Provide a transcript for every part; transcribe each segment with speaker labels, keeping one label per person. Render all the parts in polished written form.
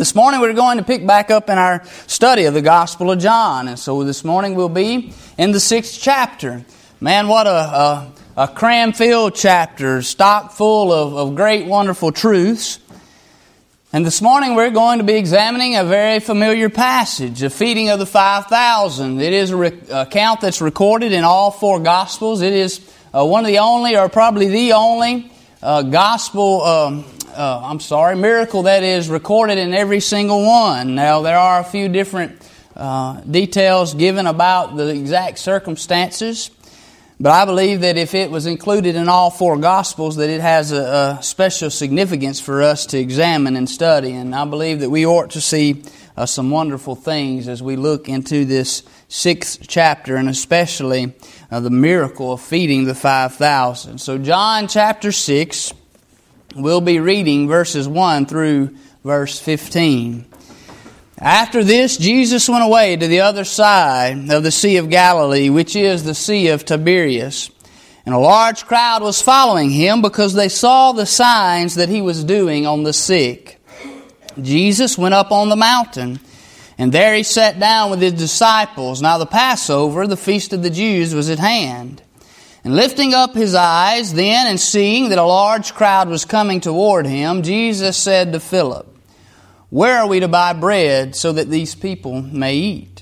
Speaker 1: This morning we're going to pick back up in our study of the Gospel of John. And so this morning we'll be in the 6th chapter. Man, what a cram-filled chapter, stock full of great, wonderful truths. And this morning we're going to be examining a very familiar passage, the feeding of the 5,000. It is an account that's recorded in all four Gospels. It is one of the only, or probably the only, miracle that is recorded in every single one. Now, there are a few different details given about the exact circumstances, but I believe that if it was included in all four Gospels, that it has a special significance for us to examine and study. And I believe that we ought to see some wonderful things as we look into this 6th chapter, and especially the miracle of feeding the 5,000. So John chapter 6, we'll be reading verses 1 through verse 15. After this, Jesus went away to the other side of the Sea of Galilee, which is the Sea of Tiberias. And a large crowd was following Him because they saw the signs that He was doing on the sick. Jesus went up on the mountain, and there He sat down with His disciples. Now the Passover, the feast of the Jews, was at hand. And lifting up His eyes then, and seeing that a large crowd was coming toward Him, Jesus said to Philip, "Where are we to buy bread so that these people may eat?"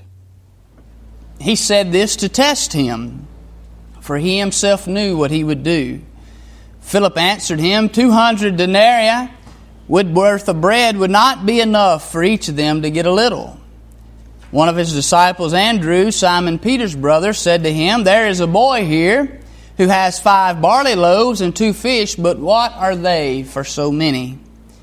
Speaker 1: He said this to test Him, for He Himself knew what He would do. Philip answered Him, 200 denarii worth of bread would not be enough for each of them to get a little. One of His disciples, Andrew, Simon Peter's brother, said to Him, "There is a boy here who has 5 barley loaves and 2 fish, but what are they for so many?"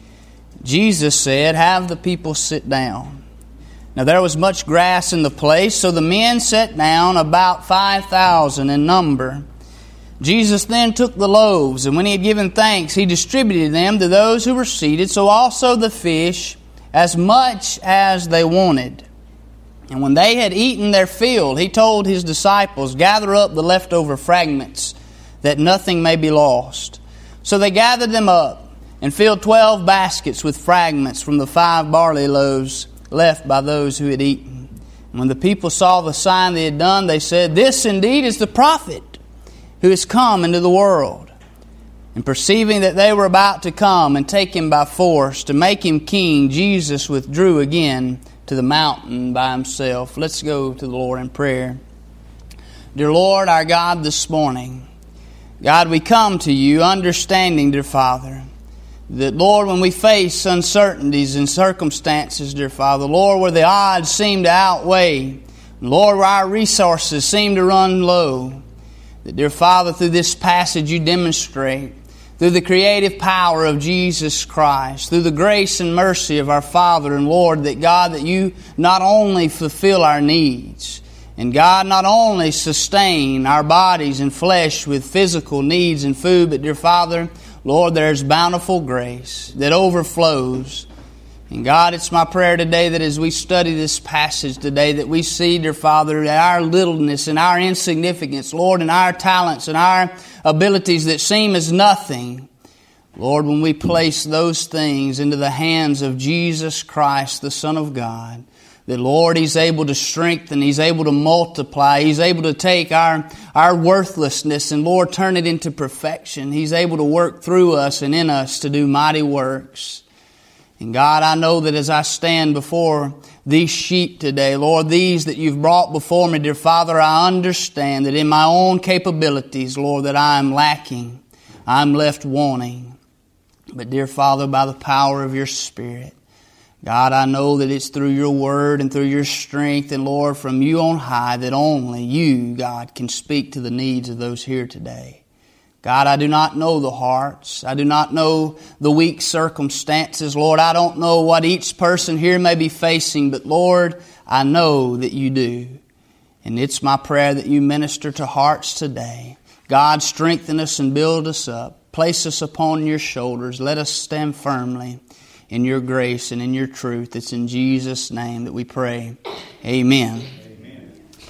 Speaker 1: Jesus said, "Have the people sit down." Now there was much grass in the place, so the men sat down, about 5,000 in number. Jesus then took the loaves, and when He had given thanks, He distributed them to those who were seated, so also the fish, as much as they wanted. And when they had eaten their fill, He told His disciples, "Gather up the leftover fragments, that nothing may be lost." So they gathered them up, and filled 12 baskets with fragments from the 5 barley loaves left by those who had eaten. And when the people saw the sign they had done, they said, "This indeed is the prophet who has come into the world." And perceiving that they were about to come and take Him by force to make Him king, Jesus withdrew again to the mountain by Himself. Let's go to the Lord in prayer. Dear Lord, our God, this morning, God, we come to You understanding, dear Father, that, Lord, when we face uncertainties and circumstances, dear Father, Lord, where the odds seem to outweigh, Lord, where our resources seem to run low, that, dear Father, through this passage You demonstrate, through the creative power of Jesus Christ, through the grace and mercy of our Father and Lord, that God, that You not only fulfill our needs, and God, not only sustain our bodies and flesh with physical needs and food, but, dear Father, Lord, there's bountiful grace that overflows. And God, it's my prayer today that as we study this passage today, that we see, dear Father, our littleness and our insignificance, Lord, and our talents and our abilities that seem as nothing. Lord, when we place those things into the hands of Jesus Christ, the Son of God, that, Lord, He's able to strengthen, He's able to multiply, He's able to take our worthlessness and, Lord, turn it into perfection. He's able to work through us and in us to do mighty works. And God, I know that as I stand before these sheep today, Lord, these that You've brought before me, dear Father, I understand that in my own capabilities, Lord, that I am lacking, I'm left wanting. But, dear Father, by the power of Your Spirit, God, I know that it's through Your Word and through Your strength, and Lord, from You on high, that only You, God, can speak to the needs of those here today. God, I do not know the hearts. I do not know the weak circumstances. Lord, I don't know what each person here may be facing, but Lord, I know that You do. And it's my prayer that You minister to hearts today. God, strengthen us and build us up. Place us upon Your shoulders. Let us stand firmly in Your grace and in Your truth. It's in Jesus' name that we pray. Amen.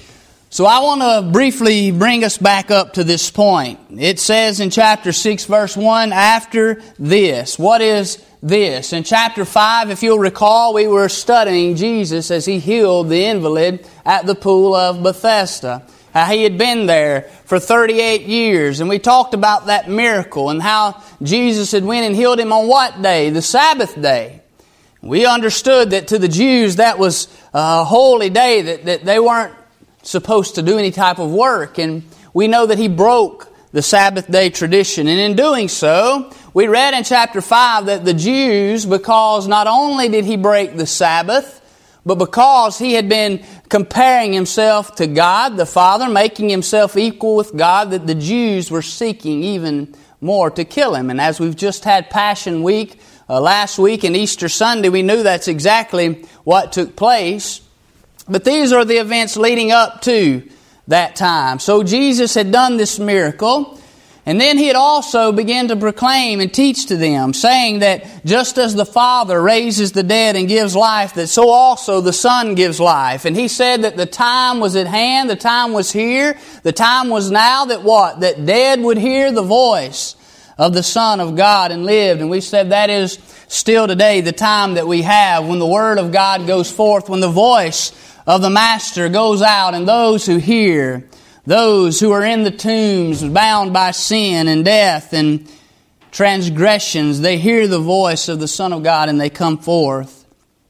Speaker 1: So I want to briefly bring us back up to this point. It says in chapter 6, verse 1, after this. What is this? In chapter 5, if you'll recall, we were studying Jesus as He healed the invalid at the pool of Bethesda. How He had been there for 38 years. And we talked about that miracle and how Jesus had went and healed him on what day? The Sabbath day. We understood that to the Jews that was a holy day, that they weren't supposed to do any type of work. And we know that He broke the Sabbath day tradition. And in doing so, we read in chapter 5 that the Jews, because not only did He break the Sabbath, but because He had been comparing Himself to God the Father, making Himself equal with God, that the Jews were seeking even more to kill Him. And as we've just had Passion Week last week and Easter Sunday, we knew that's exactly what took place. But these are the events leading up to that time. So Jesus had done this miracle, and then He had also begun to proclaim and teach to them, saying that just as the Father raises the dead and gives life, that so also the Son gives life. And He said that the time was at hand, the time was here, the time was now that what? That dead would hear the voice of the Son of God and lived. And we said that is still today the time that we have when the Word of God goes forth, when the voice of the Master goes out, and those who hear, those who are in the tombs bound by sin and death and transgressions, they hear the voice of the Son of God and they come forth.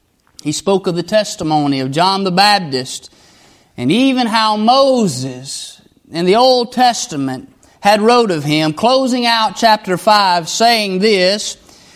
Speaker 1: He spoke of the testimony of John the Baptist, and even how Moses in the Old Testament had wrote of Him, closing out chapter 5, saying this,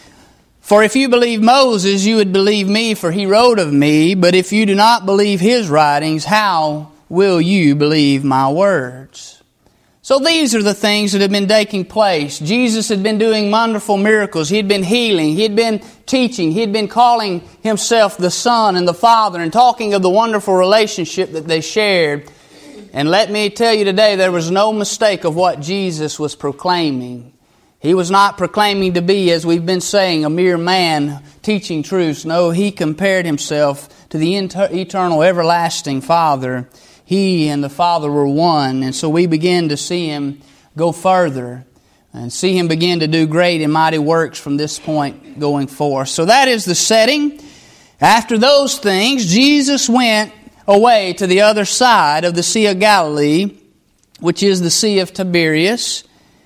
Speaker 1: for if you believe Moses, you would believe me, for he wrote of me. But if you do not believe his writings, how will you believe my words? So these are the things that have been taking place. Jesus had been doing wonderful miracles. He had been healing. He had been teaching. He had been calling Himself the Son and the Father and talking of the wonderful relationship that they shared. And let me tell you today, there was no mistake of what Jesus was proclaiming. He was not proclaiming to be, as we've been saying, a mere man teaching truths. No, He compared Himself to the eternal, everlasting Father. He and the Father were one. And so we begin to see Him go further and see Him begin to do great and mighty works from this point going forth. So that is the setting. After those things, Jesus went away to the other side of the Sea of Galilee, which is the Sea of Tiberias.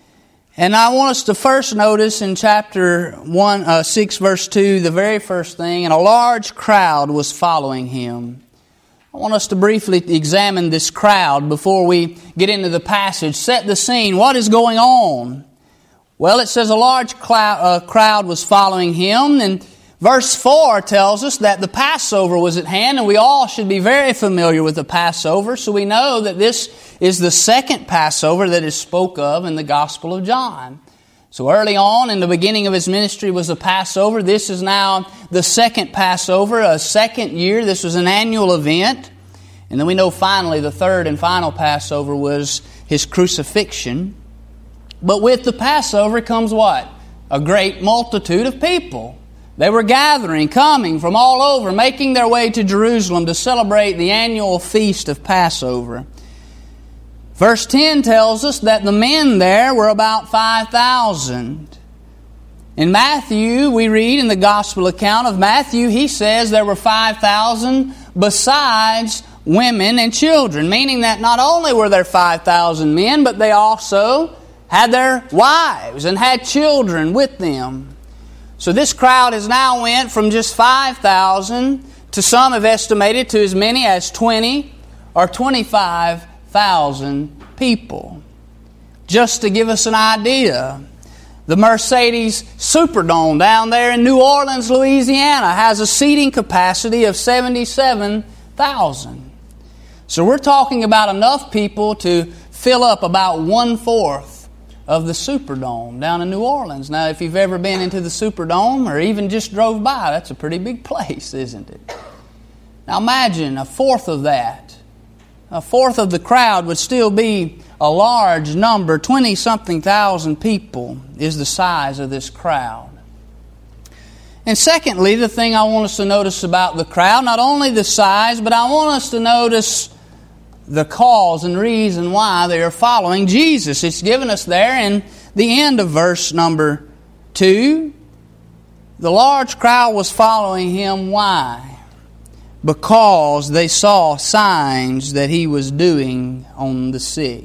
Speaker 1: And I want us to first notice in chapter 6, verse 2, the very first thing, and a large crowd was following Him. I want us to briefly examine this crowd before we get into the passage. Set the scene. What is going on? Well, it says a large crowd was following Him, and verse 4 tells us that the Passover was at hand, and we all should be very familiar with the Passover, so we know that this is the second Passover that is spoke of in the Gospel of John. So early on in the beginning of His ministry was the Passover. This is now the second Passover, a second year. This was an annual event. And then we know finally the third and final Passover was His crucifixion. But with the Passover comes what? A great multitude of people. They were gathering, coming from all over, making their way to Jerusalem to celebrate the annual feast of Passover. Verse 10 tells us that the men there were about 5,000. In Matthew, we read in the Gospel account of Matthew, he says there were 5,000 besides women and children, meaning that not only were there 5,000 men, but they also had their wives and had children with them. So this crowd has now went from just 5,000 to some have estimated to as many as 20 or 25,000 people. Just to give us an idea, the Mercedes Superdome down there in New Orleans, Louisiana has a seating capacity of 77,000. So we're talking about enough people to fill up about 1/4 of the Superdome down in New Orleans. Now, if you've ever been into the Superdome or even just drove by, that's a pretty big place, isn't it? Now imagine 1/4 of that. 1/4 of the crowd would still be a large number. 20-something thousand people is the size of this crowd. And secondly, the thing I want us to notice about the crowd, not only the size, but I want us to notice the cause and reason why they are following Jesus. It's given us there in the end of verse number 2. The large crowd was following Him. Why? Because they saw signs that He was doing on the sick.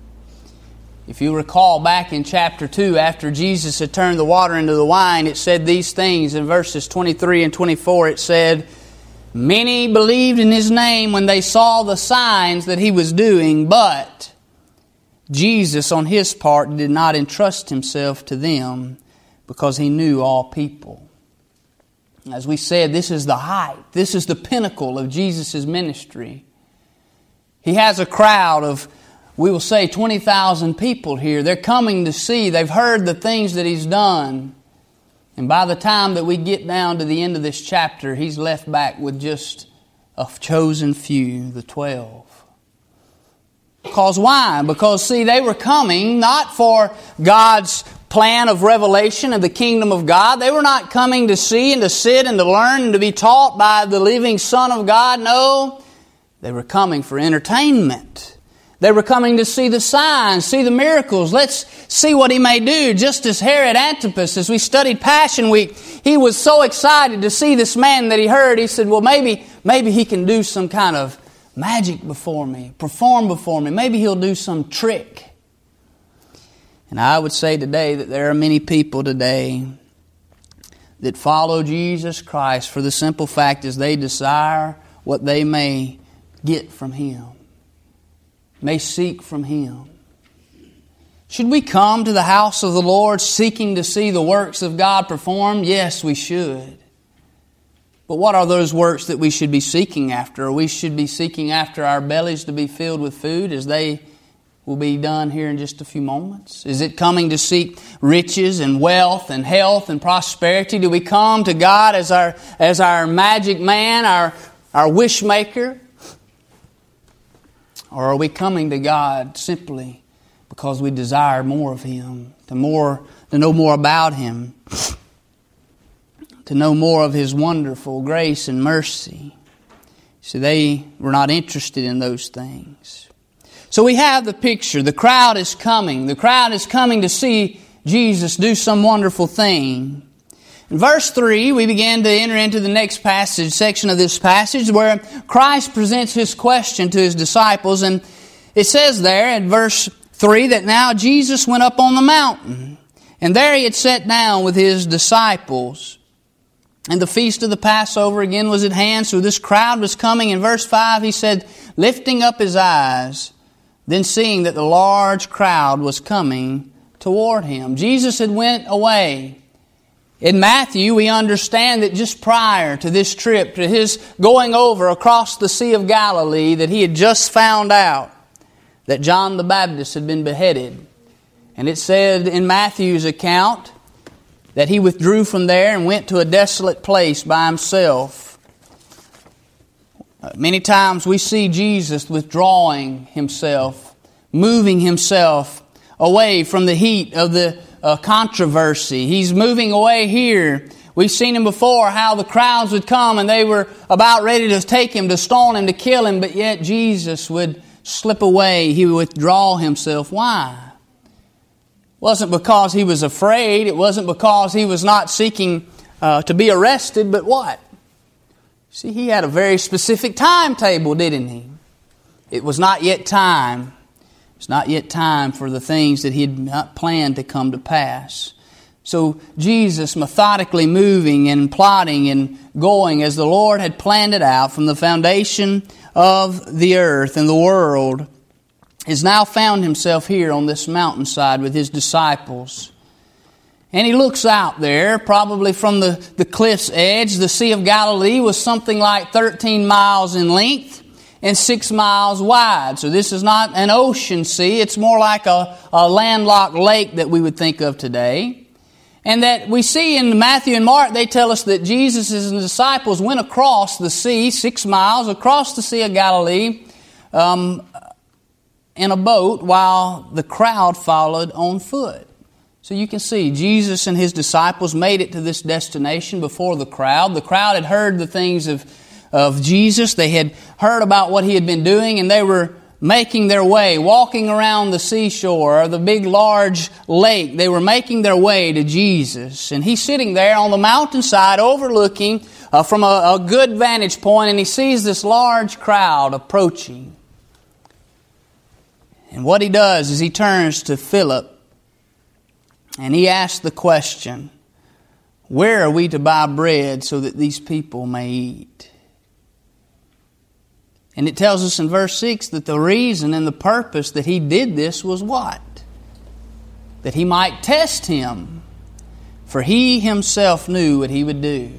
Speaker 1: If you recall back in chapter 2, after Jesus had turned the water into the wine, it said these things in verses 23 and 24. It said, "Many believed in His name when they saw the signs that He was doing, but Jesus on His part did not entrust Himself to them because He knew all people." As we said, this is the height. This is the pinnacle of Jesus' ministry. He has a crowd of, we will say, 20,000 people here. They're coming to see. They've heard the things that He's done. And by the time that we get down to the end of this chapter, He's left back with just a chosen few, the 12. Because why? Because, see, they were coming not for God's plan of revelation of the kingdom of God. They were not coming to see and to sit and to learn and to be taught by the living Son of God. No, they were coming for entertainment. They were coming to see the signs, see the miracles. Let's see what He may do. Just as Herod Antipas, as we studied Passion Week, he was so excited to see this man that he heard. He said, well, maybe he can do some kind of magic before me, perform before me. Maybe he'll do some trick. And I would say today that there are many people today that follow Jesus Christ for the simple fact is they desire what they may get from Him, may seek from Him. Should we come to the house of the Lord seeking to see the works of God performed? Yes, we should. But what are those works that we should be seeking after? We should be seeking after our bellies to be filled with food, as they will be done here in just a few moments? Is it coming to seek riches and wealth and health and prosperity? Do we come to God as our magic man, our wish maker? Or are we coming to God simply because we desire more of Him, to know more about Him, to know more of His wonderful grace and mercy? See, they were not interested in those things. So we have the picture. The crowd is coming. The crowd is coming to see Jesus do some wonderful thing. In verse 3, we begin to enter into the next section of this passage where Christ presents His question to His disciples. And it says there in verse 3 that now Jesus went up on the mountain. And there He had sat down with His disciples. And the feast of the Passover again was at hand. So this crowd was coming. In verse 5 He said, lifting up His eyes, then seeing that the large crowd was coming toward Him. Jesus had went away. In Matthew, we understand that just prior to this trip, to His going over across the Sea of Galilee, that He had just found out that John the Baptist had been beheaded. And it said in Matthew's account that He withdrew from there and went to a desolate place by Himself. Many times we see Jesus withdrawing Himself, moving Himself away from the heat of the controversy. He's moving away here. We've seen Him before, how the crowds would come and they were about ready to take Him, to stone Him, to kill Him, but yet Jesus would slip away. He would withdraw Himself. Why? It wasn't because He was afraid. It wasn't because He was not seeking to be arrested, but what? See, He had a very specific timetable, didn't He? It was not yet time. It's not yet time for the things that He had not planned to come to pass. So Jesus, methodically moving and plotting and going as the Lord had planned it out from the foundation of the earth and the world, has now found Himself here on this mountainside with His disciples. And He looks out there, probably from the cliff's edge. The Sea of Galilee was something like 13 miles in length and 6 miles wide. So this is not an ocean sea. It's more like a landlocked lake that we would think of today. And that we see in Matthew and Mark, they tell us that Jesus and His disciples went across the sea, 6 miles, across the Sea of Galilee in a boat while the crowd followed on foot. So you can see Jesus and His disciples made it to this destination before the crowd. The crowd had heard the things of Jesus. They had heard about what He had been doing, and they were making their way, walking around the seashore or the big large lake. They were making their way to Jesus. And He's sitting there on the mountainside overlooking from a good vantage point, and He sees this large crowd approaching. And what He does is He turns to Philip and He asks the question, where are we to buy bread so that these people may eat? And it tells us in verse 6 that the reason and the purpose that He did this was what? That He might test him, for He Himself knew what He would do.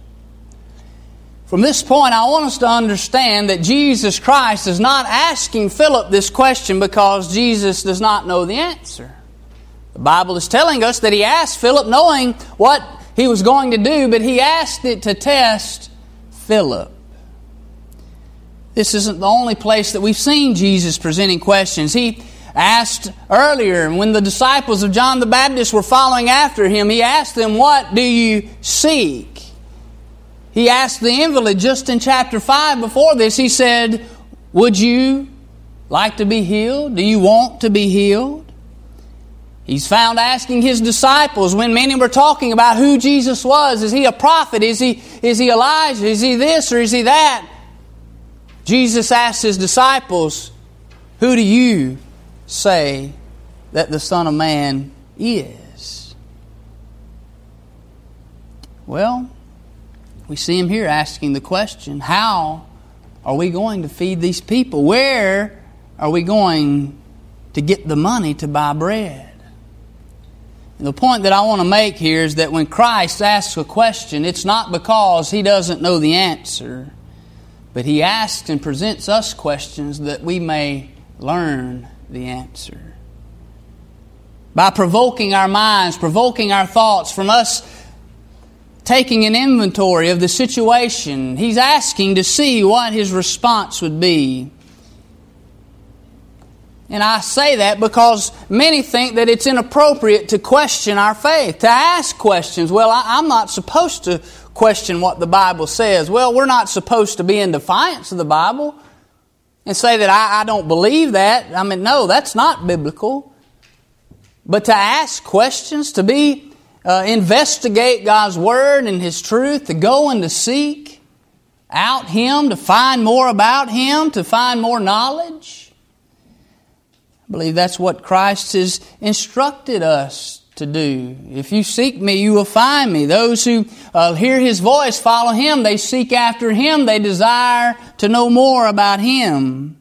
Speaker 1: From this point, I want us to understand that Jesus Christ is not asking Philip this question because Jesus does not know the answer. The Bible is telling us that He asked Philip knowing what He was going to do, but He asked it to test Philip. This isn't the only place that we've seen Jesus presenting questions. He asked earlier, when the disciples of John the Baptist were following after Him, He asked them, what do you seek? He asked the invalid just in chapter 5 before this, He said, would you like to be healed? Do you want to be healed? He's found asking His disciples when many were talking about who Jesus was. Is He a prophet? Is He Elijah? Is He this or is He that? Jesus asked His disciples, who do you say that the Son of Man is? Well, we see Him here asking the question, how are we going to feed these people? Where are we going to get the money to buy bread? And the point that I want to make here is that when Christ asks a question, it's not because He doesn't know the answer, but He asks and presents us questions that we may learn the answer. By provoking our minds, provoking our thoughts, from us taking an inventory of the situation, He's asking to see what His response would be. And I say that because many think that it's inappropriate to question our faith, to ask questions. Well, I'm not supposed to question what the Bible says. Well, we're not supposed to be in defiance of the Bible and say that I don't believe that. I mean, no, that's not biblical. But to ask questions, to investigate God's Word and His truth, to go and to seek out Him, to find more about Him, to find more knowledge. I believe that's what Christ has instructed us to do. If you seek Me, you will find Me. Those who hear His voice follow Him. They seek after Him. They desire to know more about Him.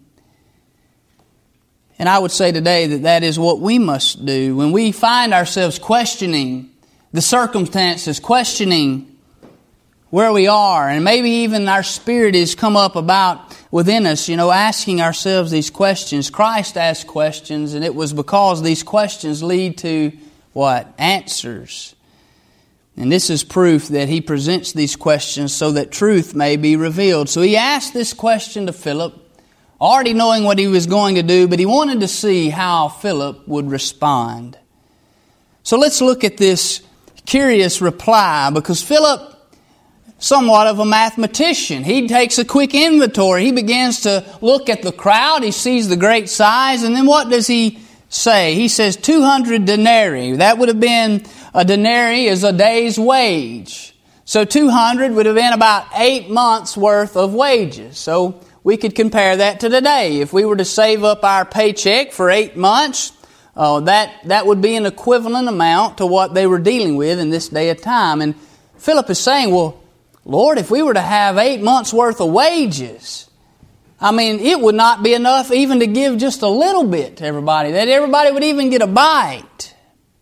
Speaker 1: And I would say today that that is what we must do. When we find ourselves questioning the circumstances, questioning where we are, and maybe even our spirit has come up about within us, asking ourselves these questions. Christ asked questions, and it was because these questions lead to what? Answers. And this is proof that He presents these questions so that truth may be revealed. So He asked this question to Philip, already knowing what He was going to do, but He wanted to see how Philip would respond. So let's look at this curious reply, because Philip, somewhat of a mathematician, he takes a quick inventory. He begins to look at the crowd. He sees the great size, and then what does he say? He says 200 denarii. That would have been, a denarii is a day's wage. So 200 would have been about 8 months worth of wages. So we could compare that to today. If we were to save up our paycheck for 8 months, that would be an equivalent amount to what they were dealing with in this day of time. And Philip is saying, well, Lord, if we were to have 8 months worth of wages, I mean, it would not be enough even to give just a little bit to everybody, that everybody would even get a bite.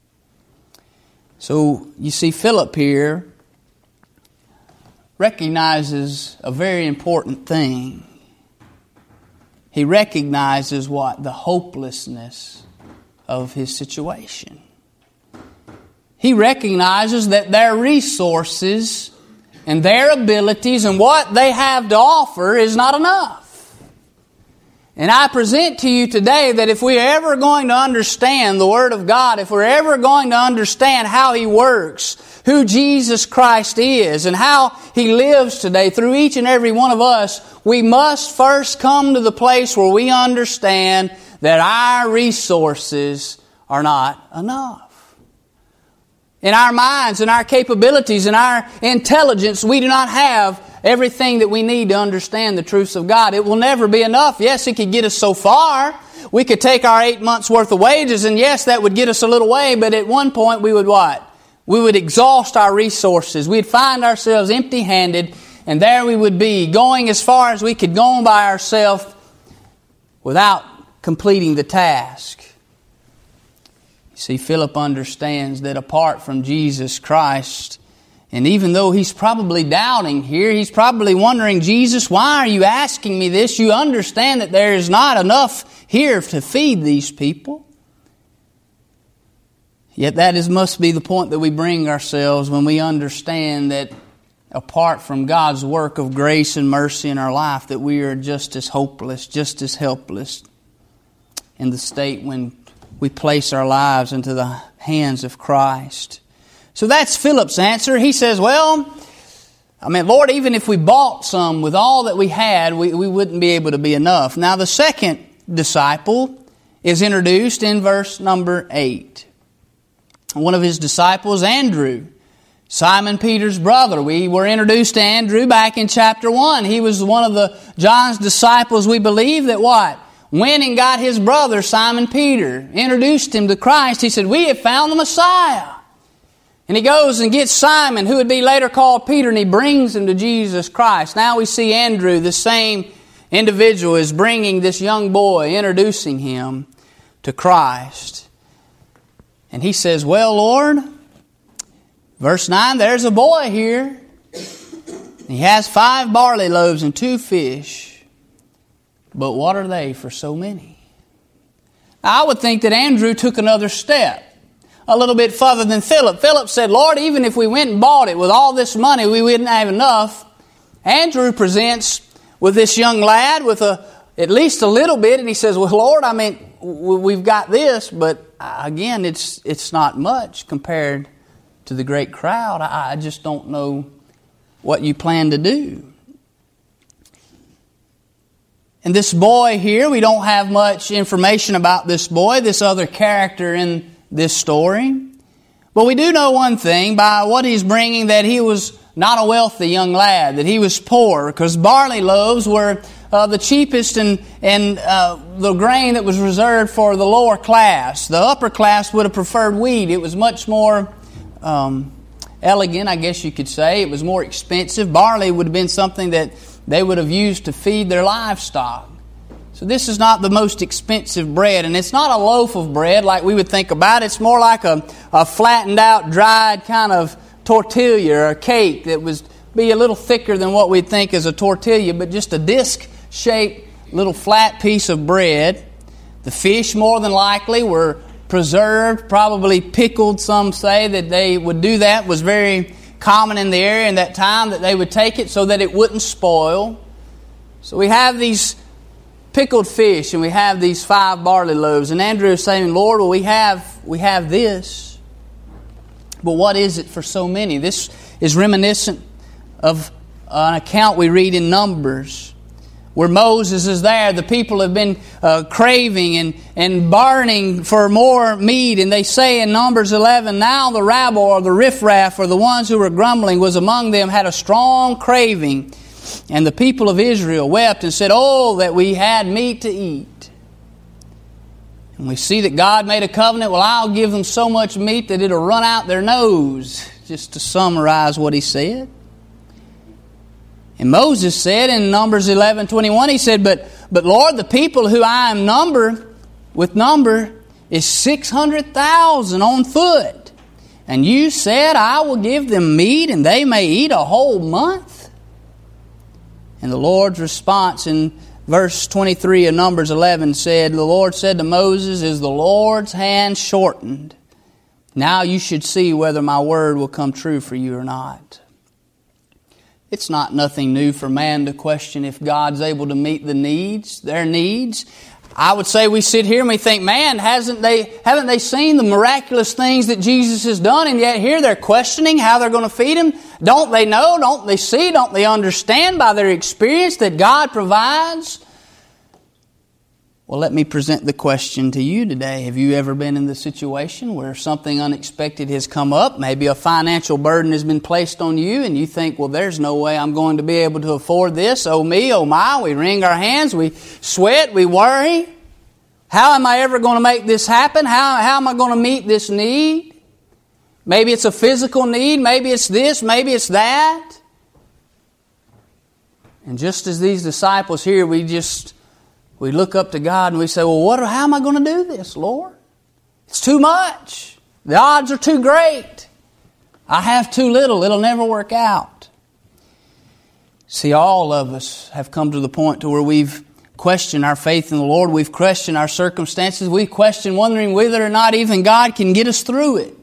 Speaker 1: So you see, Philip here recognizes a very important thing. He recognizes what? The hopelessness of his situation. He recognizes that their resources and their abilities and what they have to offer is not enough. And I present to you today that if we're ever going to understand the Word of God, if we're ever going to understand how He works, who Jesus Christ is, and how He lives today through each and every one of us, we must first come to the place where we understand that our resources are not enough. In our minds, in our capabilities, in our intelligence, we do not have everything that we need to understand the truths of God. It will never be enough. Yes, it could get us so far. We could take our 8 months' worth of wages, and yes, that would get us a little way, but at one point we would what? We would exhaust our resources. We'd find ourselves empty-handed, and there we would be, going as far as we could go by ourselves without completing the task. You see, Philip understands that apart from Jesus Christ, and even though he's probably doubting here, he's probably wondering, Jesus, why are you asking me this? You understand that there is not enough here to feed these people. Yet that must be the point that we bring ourselves when we understand that apart from God's work of grace and mercy in our life, that we are just as hopeless, just as helpless in the state when we place our lives into the hands of Christ. So that's Philip's answer. He says, well, Lord, even if we bought some with all that we had, we wouldn't be able to be enough. Now, the second disciple is introduced in verse number 8. One of his disciples, Andrew, Simon Peter's brother. We were introduced to Andrew back in chapter 1. He was one of John's disciples, we believe, that what? Went and got his brother, Simon Peter, introduced him to Christ. He said, we have found the Messiah. And he goes and gets Simon, who would be later called Peter, and he brings him to Jesus Christ. Now we see Andrew, the same individual, is bringing this young boy, introducing him to Christ. And he says, well, Lord, verse 9, there's a boy here. He has 5 barley loaves and 2 fish. But what are they for so many? Now, I would think that Andrew took another step, a little bit further than Philip. Philip said, Lord, even if we went and bought it with all this money, we wouldn't have enough. Andrew presents with this young lad with at least a little bit, and he says, well, Lord, we've got this, but again, it's not much compared to the great crowd. I just don't know what you plan to do. And this boy here, we don't have much information about this boy, this other character in this story. But we do know one thing by what he's bringing, that he was not a wealthy young lad, that he was poor, because barley loaves were the cheapest and the grain that was reserved for the lower class. The upper class would have preferred wheat. It was much more elegant, I guess you could say. It was more expensive. Barley would have been something that they would have used to feed their livestock. So this is not the most expensive bread, and it's not a loaf of bread like we would think about. It's more like a flattened out, dried kind of tortilla or a cake that would be a little thicker than what we'd think is a tortilla, but just a disc-shaped little flat piece of bread. The fish, more than likely, were preserved, probably pickled. Some say that they would do that. It was very common in the area in that time that they would take it so that it wouldn't spoil. So we have these pickled fish, and we have these 5 barley loaves. And Andrew is saying, Lord, well, we have this. But what is it for so many? This is reminiscent of an account we read in Numbers, where Moses is there. The people have been craving and burning for more meat. And they say in Numbers 11, now the rabble or the riffraff or the ones who were grumbling was among them, had a strong craving. And the people of Israel wept and said, oh, that we had meat to eat. And we see that God made a covenant. Well, I'll give them so much meat that it'll run out their nose. Just to summarize what he said. And Moses said in Numbers 11:21, he said, But Lord, the people who I am number is 600,000 on foot. And you said, I will give them meat and they may eat a whole month. And the Lord's response in verse 23 of Numbers 11 said, the Lord said to Moses, is the Lord's hand shortened? Now you should see whether my word will come true for you or not. It's not nothing new for man to question if God's able to meet their needs. I would say we sit here and we think, man, haven't they seen the miraculous things that Jesus has done? And yet here they're questioning how they're going to feed them. Don't they know? Don't they see? Don't they understand by their experience that God provides? Well, let me present the question to you today. Have you ever been in the situation where something unexpected has come up? Maybe a financial burden has been placed on you and you think, well, there's no way I'm going to be able to afford this. Oh me, oh my. We wring our hands, we sweat, we worry. How am I ever going to make this happen? How am I going to meet this need? Maybe it's a physical need. Maybe it's this. Maybe it's that. And just as these disciples here, we look up to God and we say, well, how am I going to do this, Lord? It's too much. The odds are too great. I have too little. It'll never work out. See, all of us have come to the point to where we've questioned our faith in the Lord. We've questioned our circumstances. We question wondering whether or not even God can get us through it.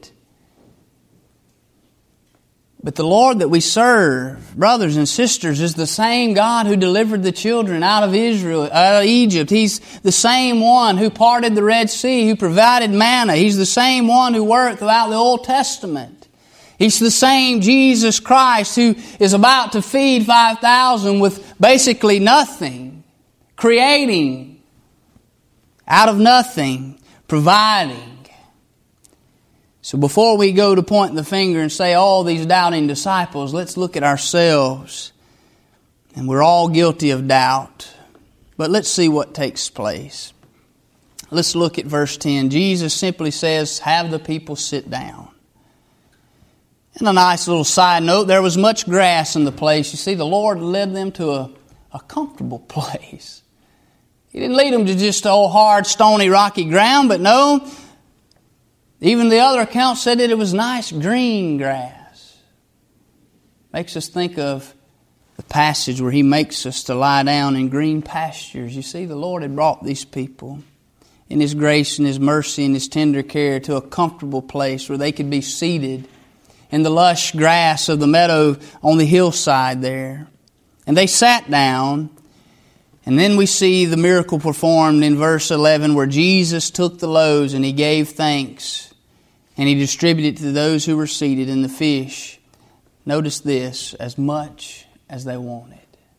Speaker 1: But the Lord that we serve, brothers and sisters, is the same God who delivered the children out of Egypt. He's the same one who parted the Red Sea, who provided manna. He's the same one who worked throughout the Old Testament. He's the same Jesus Christ who is about to feed 5,000 with basically nothing, creating out of nothing, providing. So before we go to pointing the finger and say all these doubting disciples, let's look at ourselves. And we're all guilty of doubt. But let's see what takes place. Let's look at verse 10. Jesus simply says, have the people sit down. And a nice little side note, there was much grass in the place. You see, the Lord led them to a comfortable place. He didn't lead them to just old hard, stony, rocky ground, but no, even the other account said that it was nice green grass. Makes us think of the passage where He makes us to lie down in green pastures. You see, the Lord had brought these people in His grace and His mercy and His tender care to a comfortable place where they could be seated in the lush grass of the meadow on the hillside there. And they sat down. And then we see the miracle performed in verse 11 where Jesus took the loaves and He gave thanks and He distributed to those who were seated, and the fish. Notice this, as much as they wanted.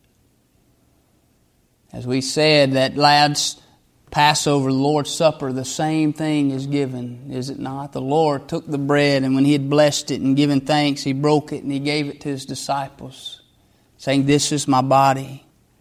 Speaker 1: As we said, that last Passover, the Lord's Supper, the same thing is given, is it not? The Lord took the bread, and when He had blessed it and given thanks, He broke it and He gave it to His disciples, saying, this is my body.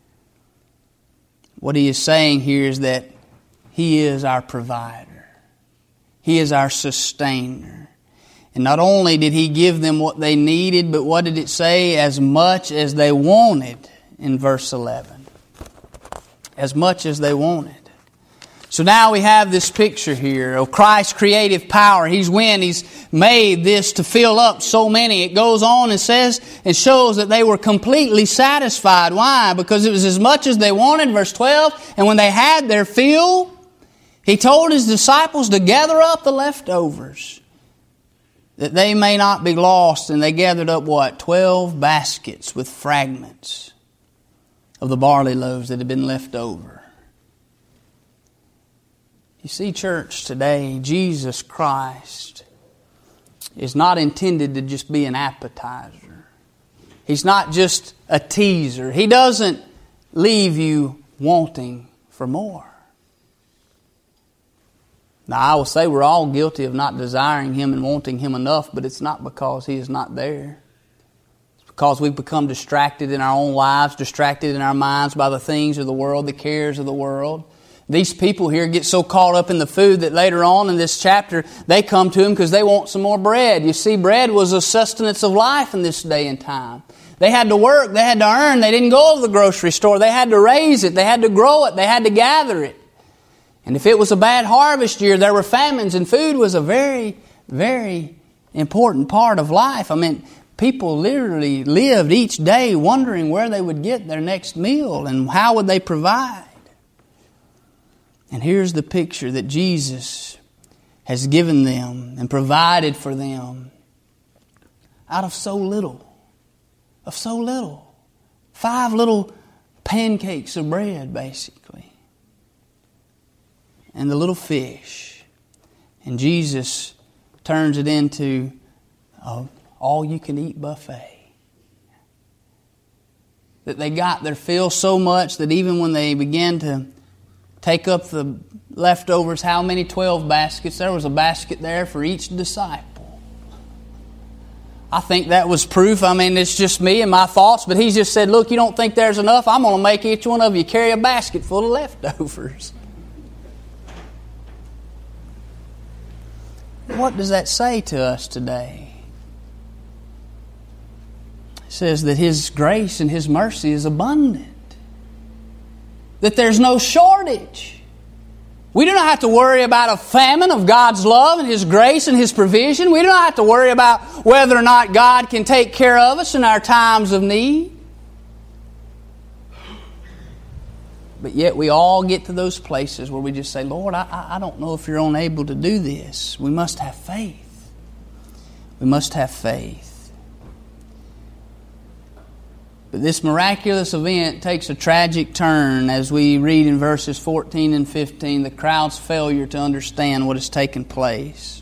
Speaker 1: What He is saying here is that He is our provider. He is our sustainer. And not only did He give them what they needed, but what did it say? As much as they wanted in verse 11. As much as they wanted. So now we have this picture here of Christ's creative power. He's made this to fill up so many. It goes on and says and shows that they were completely satisfied. Why? Because it was as much as they wanted, verse 12. And when they had their fill, He told His disciples to gather up the leftovers, that they may not be lost. And they gathered up what? 12 baskets with fragments of the barley loaves that had been left over. You see, church, today, Jesus Christ is not intended to just be an appetizer. He's not just a teaser. He doesn't leave you wanting for more. Now, I will say we're all guilty of not desiring Him and wanting Him enough, but it's not because He is not there. It's because we've become distracted in our own lives, distracted in our minds by the things of the world, the cares of the world. These people here get so caught up in the food that later on in this chapter, they come to Him because they want some more bread. You see, bread was a sustenance of life in this day and time. They had to work, they had to earn, they didn't go to the grocery store, they had to raise it, they had to grow it, they had to gather it. And if it was a bad harvest year, there were famines, and food was a very, very important part of life. I mean, people literally lived each day wondering where they would get their next meal and how would they provide. And here's the picture that Jesus has given them and provided for them out of so little. of so little. 5 little pancakes of bread, basically. And the little fish. And Jesus turns it into an all-you-can-eat buffet. That they got their fill so much that even when they began to take up the leftovers, how many? 12 baskets. There was a basket there for each disciple. I think that was proof. I mean, it's just me and my thoughts, but he just said, look, you don't think there's enough? I'm going to make each one of you carry a basket full of leftovers. What does that say to us today? It says that His grace and His mercy is abundant. That there's no shortage. We do not have to worry about a famine of God's love and His grace and His provision. We do not have to worry about whether or not God can take care of us in our times of need. But yet we all get to those places where we just say, Lord, I don't know if You're unable to do this. We must have faith. We must have faith. But this miraculous event takes a tragic turn as we read in verses 14 and 15, the crowd's failure to understand what has taken place.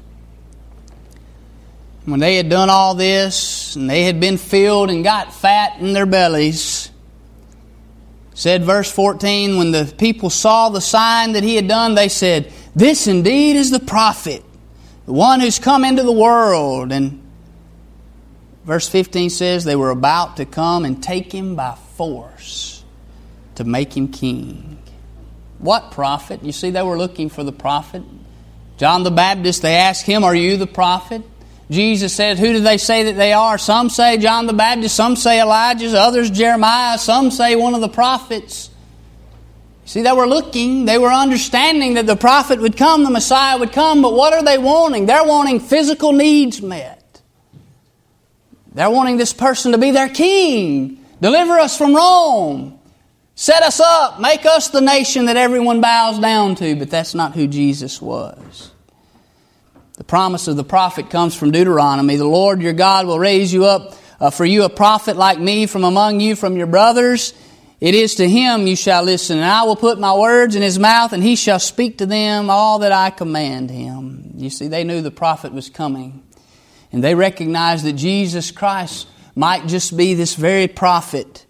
Speaker 1: When they had done all this, and they had been filled and got fat in their bellies, said verse 14, when the people saw the sign that He had done, they said, this indeed is the prophet, the one who's come into the world. And verse 15 says they were about to come and take Him by force to make Him king. What prophet? You see, they were looking for the prophet. John the Baptist, they asked him, are you the prophet? Jesus said, who do they say that they are? Some say John the Baptist, some say Elijah, others Jeremiah, some say one of the prophets. See, they were looking, they were understanding that the prophet would come, the Messiah would come, but what are they wanting? They're wanting physical needs met. They're wanting this person to be their king. Deliver us from Rome. Set us up. Make us the nation that everyone bows down to. But that's not who Jesus was. The promise of the prophet comes from Deuteronomy. The Lord your God will raise you up for you a prophet like me from among you, from your brothers. It is to him you shall listen. And I will put my words in his mouth, and he shall speak to them all that I command him. You see, they knew the prophet was coming. And they recognized that Jesus Christ might just be this very prophet.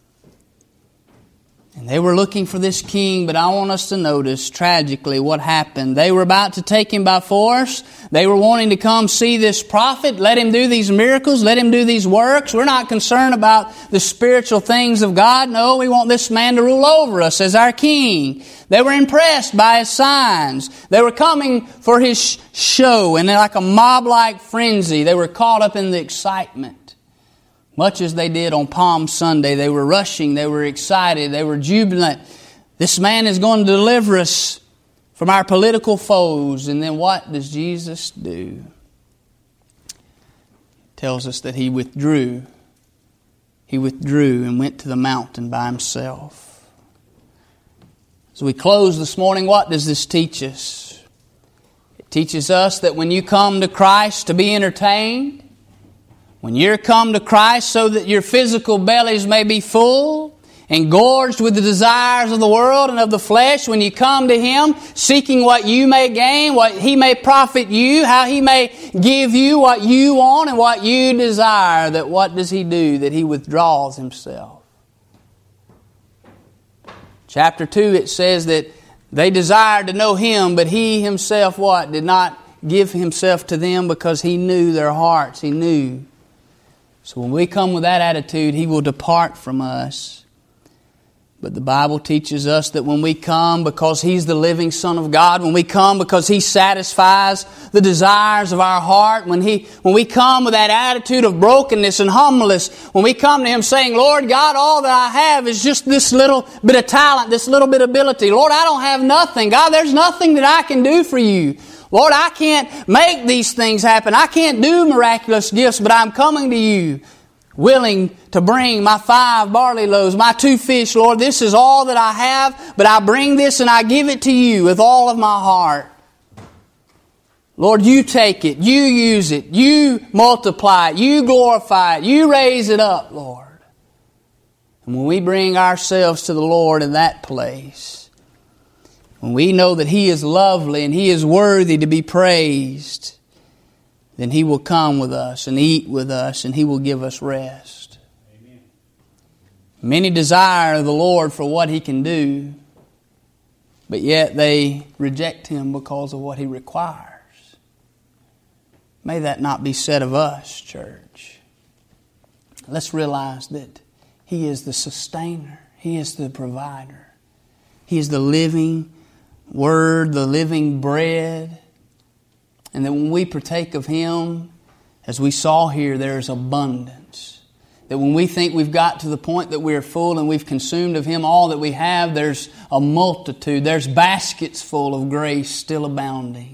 Speaker 1: And they were looking for this king, but I want us to notice tragically what happened. They were about to take him by force. They were wanting to come see this prophet, let him do these miracles, let him do these works. We're not concerned about the spiritual things of God. No, we want this man to rule over us as our king. They were impressed by his signs. They were coming for his show, and like a mob-like frenzy, they were caught up in the excitement. Much as they did on Palm Sunday, they were rushing, they were excited, they were jubilant. This man is going to deliver us from our political foes. And then what does Jesus do? It tells us that he withdrew. He withdrew and went to the mountain by himself. As we close this morning, what does this teach us? It teaches us that when you come to Christ to be entertained, when you're come to Christ so that your physical bellies may be full and gorged with the desires of the world and of the flesh, when you come to Him seeking what you may gain, what He may profit you, how He may give you what you want and what you desire, that what does He do? That He withdraws Himself. Chapter 2, it says that they desired to know Him, but He Himself what? Did not give Himself to them because He knew their hearts. He knew. So when we come with that attitude, He will depart from us. But the Bible teaches us that when we come because He's the living Son of God, when we come because He satisfies the desires of our heart, when we come with that attitude of brokenness and humbleness, when we come to Him saying, Lord God, all that I have is just this little bit of talent, this little bit of ability. Lord, I don't have nothing. God, there's nothing that I can do for You. Lord, I can't make these things happen. I can't do miraculous gifts, but I'm coming to You, willing to bring my 5 barley loaves, my 2 fish. Lord, this is all that I have, but I bring this and I give it to You with all of my heart. Lord, you take it, you use it, you multiply it, you glorify it, you raise it up, Lord. And when we bring ourselves to the Lord in that place, when we know that He is lovely and He is worthy to be praised, then He will come with us and eat with us and He will give us rest. Amen. Many desire the Lord for what He can do, but yet they reject Him because of what He requires. May that not be said of us, church. Let's realize that He is the sustainer. He is the provider. He is the living Word, the living bread. And that when we partake of Him, as we saw here, there is abundance. That when we think we've got to the point that we're full and we've consumed of Him all that we have, there's a multitude. There's baskets full of grace still abounding.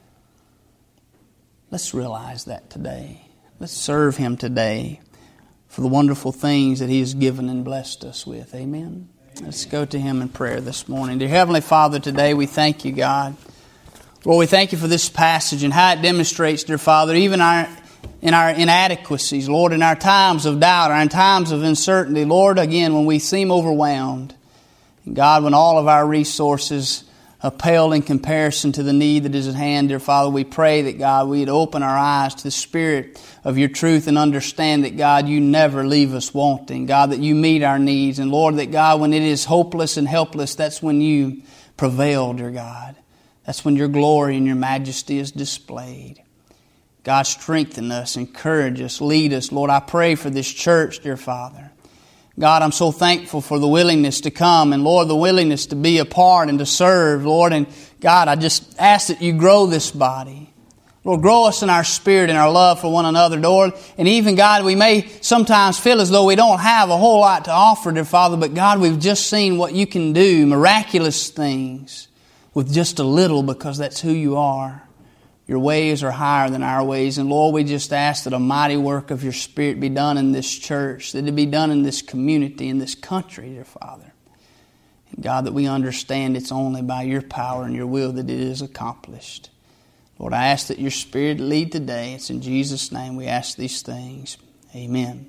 Speaker 1: Let's realize that today. Let's serve Him today for the wonderful things that He has given and blessed us with. Amen? Let's go to Him in prayer this morning. Dear Heavenly Father, today we thank You, God. Lord, we thank You for this passage and how it demonstrates, dear Father, even in our inadequacies, Lord, in our times of doubt, or in times of uncertainty, Lord, again, when we seem overwhelmed. And God, when all of our resources pale in comparison to the need that is at hand, dear Father, we pray that, God, we'd open our eyes to the Spirit of Your truth and understand that, God, You never leave us wanting. God, that You meet our needs. And Lord, that, God, when it is hopeless and helpless, that's when You prevail, dear God. That's when Your glory and Your majesty is displayed. God, strengthen us, encourage us, lead us. Lord, I pray for this church, dear Father. God, I'm so thankful for the willingness to come and, Lord, the willingness to be a part and to serve, Lord. And God, I just ask that You grow this body. Lord, grow us in our spirit and our love for one another, Lord. And even, God, we may sometimes feel as though we don't have a whole lot to offer, dear Father. But God, we've just seen what You can do, miraculous things with just a little, because that's who You are. Your ways are higher than our ways. And Lord, we just ask that a mighty work of Your Spirit be done in this church, that it be done in this community, in this country, dear Father. And God, that we understand it's only by Your power and Your will that it is accomplished. Lord, I ask that Your Spirit lead today. It's in Jesus' name we ask these things. Amen.